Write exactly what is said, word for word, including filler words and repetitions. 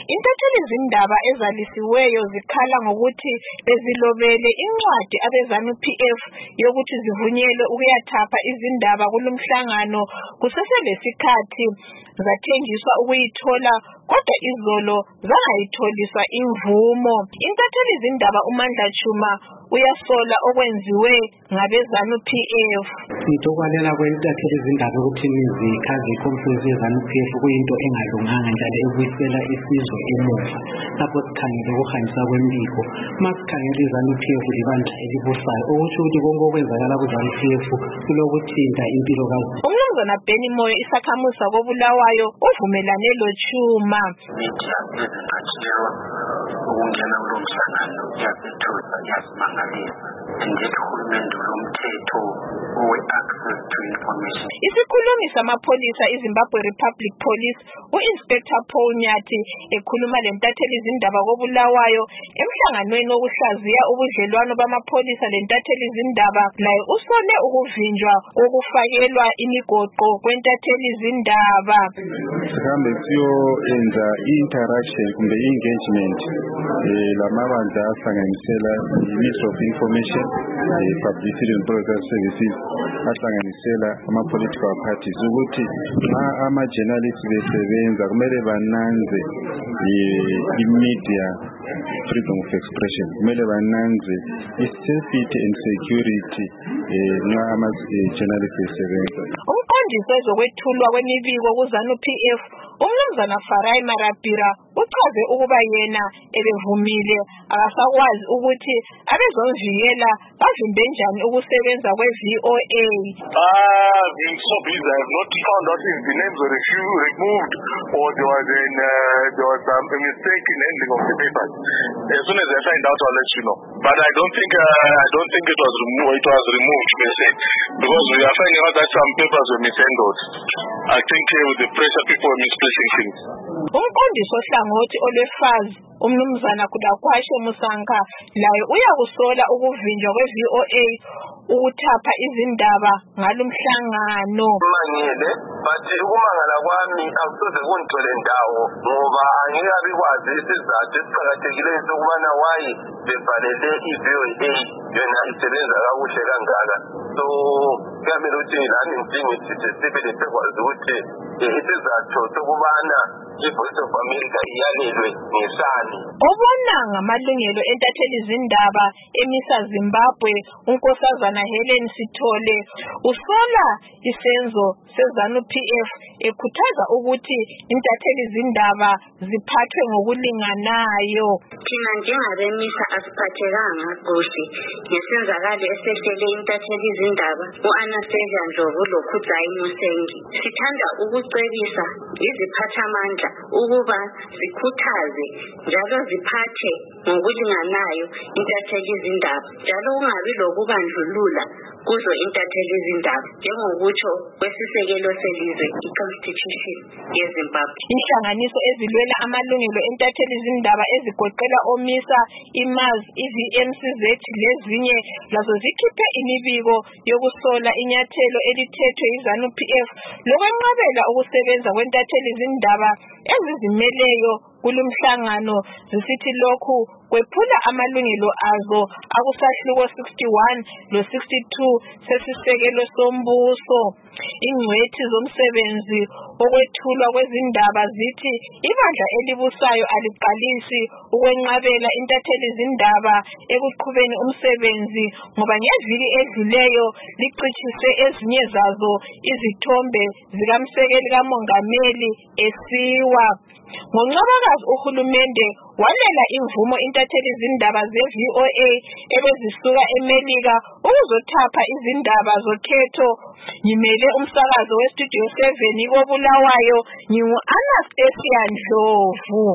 Intatheli izindaba ezalisiweyo zikhala ngokuthi bezilobele incwadi abeZANU-P F yokuthi zivunyelwe ukuyathapha izindaba kulomhlangano kuseselesikhathi zathenjiswa ukuyithola kodwa izolo zangayitholiswa imvumo. Intatheli izindaba uMandla Chuma uyasola okwenziwe ngabeZANU-P F. Ngitokwalela kwentatheli izindaba ukuthi nizikhaze iconference yeZANU-P F kuyinto engalunganga njalo ebuyisela isizwe emuva. Lapho sikhangele ukuhanjiswa kwembiko, masikhangele iZANU-P F libandla elibusayo okusho ukuthi konke okwenzakala kuZANU-P F kulokuthinta impilo kaZulu. Umnumzana Benny Moyo isakhamuzi koBulawayo uvumelane loChuma. Ukungena kulomhlangano kuyasithusa kuyasimangalisa njengoba uhulumende lomthetho we-access to information. Isikhulumi samapholisa iZimbabwe Republic Police u-Inspector Paul Nyathi ekhuluma lentatheli izindaba koBulawayo emhlanganweni wokuhlaziya ubudlelwano bamapholisa lentatheli izindaba laye usole ukuvinjwa kokufakelwa imigoqo kwentatheli izindaba. Sihambe siyoyenza i-interaction kumbe i-engagement lamabandla ahlanganisela i-Ministry of Information, Publicity and Broadcast Services, ahlanganisela ama-political parties ukuthi nxa ama-journalists besebenza kumele bananze i-media freedom of expression, kumele bananze i-safety and security nxa ama-journalists besebenza. Umqondisi wezokwethulwa kwemibiko kuZANU-P F uMnumzana Farai Marapira uchaze ukuba yena ebevumile akasakwazi ukuthi abezomvikela bavimbe njani ukusebenza kwe-V O A. Ah, being so busy, I have not found out if the names were removed or there was an uh, there was um, a mistake in handling of the papers. As soon as I find out, I'll let you know. But I don't think uh, I don't think it was removed. It was removed per se, because we are finding out that some papers were mishandled. I think uh, with the pressure, people were misplacing things. Umqondisi ohlangothi olwefazi umnumzana Kudakwashe Musanka laye uyakusola ukuvinjwa kwe-V O A ukuthapha izindaba ngalomhlangano. Mangele bathi ukumangala kwami akusoze kungithole ndawo ngoba angikabi kwazi isizathu esiqhakathekileyo sokubana wayi bevalele i-V O A yona isebenza kakuhle kangaka. So kuyamele ukuthi lami ngidingithi sibili sekwazi ukuthi isizathu sokubana i-Voice of America iyalelwe ngesani. Obona ngamalungelo entatheli izindaba emisa Zimbabwe unkosazana Helen Sithole usola isenzo seZANU-P F ekhuthaza ukuthi intatheli izindaba ziphathwe ngokulinganayo. Thina njengabemisa asiphathekanga kuhle ngesenzakalo esehlele intatheli izindaba u-Anastasia Ndlovu loKhuzayi Musengi. Sithanda ukucebisa iziphathamandla ukuba zikhuthaze njalo ziphathe ngokulinganayo intatheli izindaba njalo ungabi lokubandlulula kuzo intatheli izindaba njengokutsho kwesisekelo selizwe i-Constitution yeZimbabwe. Inhlanganiso ezilwela amalungelo entatheli izindaba ezigoqela omisa iMaz i-V M C Z lezinye lazo zikhiphe imibiko yokusola inyathelo elithethwe iZANU-P F lokwenqabela ukusebenza kwentatheli izindaba ezizimeleyo kulomhlangano zisithi lokhu kwephula amalungelo azo akusahluko sixty-one lo sixty-two sesisekelo sombuso. Ingcwethi zomsebenzi okwethulwa kwezindaba zithi ibandla elibusayo aliqalisi ukwenqabela intatheli izindaba ekuqhubeni umsebenzi ngoba ngeviki edluleyo licishise ezinye zazo izithombe zikamsekeli kamongameli esiwa. Ngoncwabakazi uhulumende walela imvumo intatheli izindaba ze-V O A ebezisuka eMelika ukuzothapha izindaba zokhetho. Ngimele umsakazo weStudio seven koBulawayo ngingu-Anastasia Ndlovu.